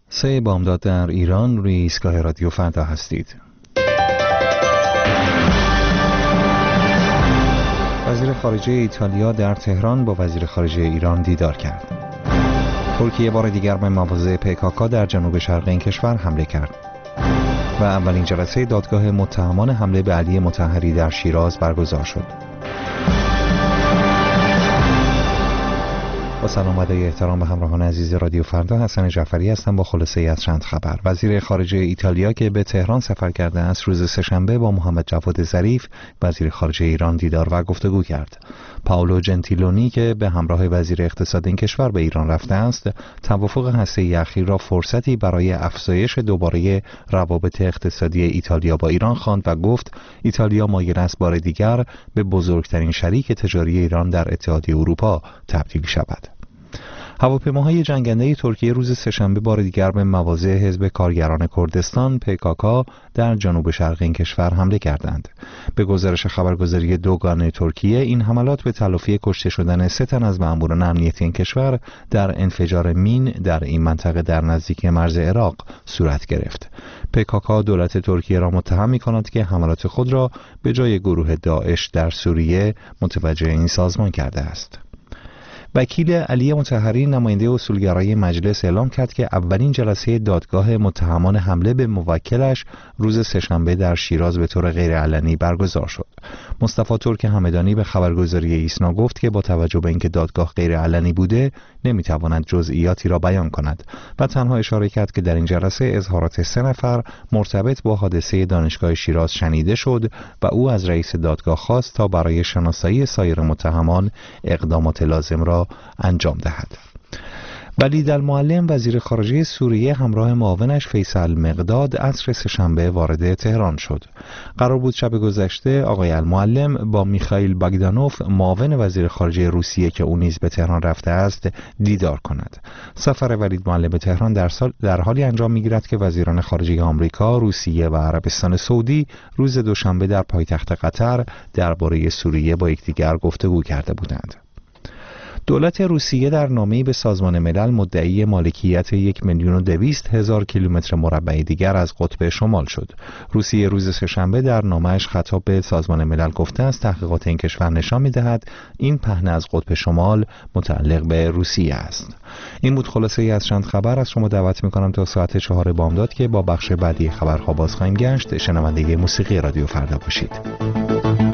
3 بامداد در ایران روی ایستگاه رادیو فردا هستید. وزیر خارجه ایتالیا در تهران با وزیر خارجه ایران دیدار کرد. ترکیه بار دیگر به مواضع PKK در جنوب شرق این کشور حمله کرد و اولین جلسه دادگاه متهمان حمله به علی مطهری در شیراز برگزار شد. با سلام و احترام به همراهان عزیز رادیو فردا، حسن جعفری هستم با خلاصه‌ای از چند خبر. وزیر خارجه ایتالیا که به تهران سفر کرده است روز سه‌شنبه با محمد جواد ظریف وزیر خارجه ایران دیدار و گفتگو کرد. پائولو جنتیلونی که به همراه وزیر اقتصاد این کشور به ایران رفته است، توافق هسته‌ای اخیر را فرصتی برای افزایش دوباره روابط اقتصادی ایتالیا با ایران خواند و گفت ایتالیا مایل است بار دیگر به بزرگترین شریک تجاری ایران در اتحادیه اروپا تبدیل شود. هواپیماهای جنگنده ترکیه روز سه‌شنبه بار دیگر به مواضع حزب کارگران کردستان PKK در جنوب شرق این کشور حمله کردند. به گزارش خبرگزاری دوگانه ترکیه، این حملات به تلافی کشته شدن 3 تن از ماموران امنیتی این کشور در انفجار مین در این منطقه در نزدیکی مرز عراق صورت گرفت. PKK دولت ترکیه را متهم می‌کند که حملات خود را به جای گروه داعش در سوریه متوجه این سازمان کرده است. وکیل علی مطهری نماینده اصولگرای مجلس اعلام کرد که اولین جلسه دادگاه متهمان حمله به موکلش روز سه‌شنبه در شیراز به طور غیرعلنی برگزار شد. مصطفی ترک همدانی به خبرگزاری ایسنا گفت که با توجه به اینکه دادگاه غیرعلنی بوده نمیتواند جزئیاتی را بیان کند و تنها اشاره کرد که در این جلسه اظهارات 3 نفر مرتبط با حادثه دانشگاه شیراز شنیده شد و او از رئیس دادگاه خواست تا برای شناسایی سایر متهمان اقدامات لازم را انجام دهد. ولیدالمعلم وزیر خارجه سوریه همراه معاونش فیصل مقداد عصر سه‌شنبه وارد تهران شد. قرار بود شب گذشته آقای المعلم با میخائیل باگدانوف معاون وزیر خارجه روسیه که او نیز به تهران رفته است دیدار کند. سفر ولیدالمعلم به تهران در حالی انجام می‌گیرد که وزیران خارجه آمریکا، روسیه و عربستان سعودی روز دوشنبه در پایتخت قطر درباره سوریه با یکدیگر گفتگو کرده بودند. دولت روسیه در نامه‌ای به سازمان ملل مدعی مالکیت 1,200,000 کیلومتر مربع دیگر از قطب شمال شد. روسیه روز سه‌شنبه در نامه‌اش خطاب به سازمان ملل گفته است تحقیقات این کشور نشان می‌دهد این پهنه از قطب شمال متعلق به روسیه است. این بود خلاصه‌ای از چند خبر. از شما دعوت می‌کنم تا ساعت 4 بامداد که با بخش بعدی خبرها باز خواهیم گشت شنونده موسیقی رادیو فردا باشید.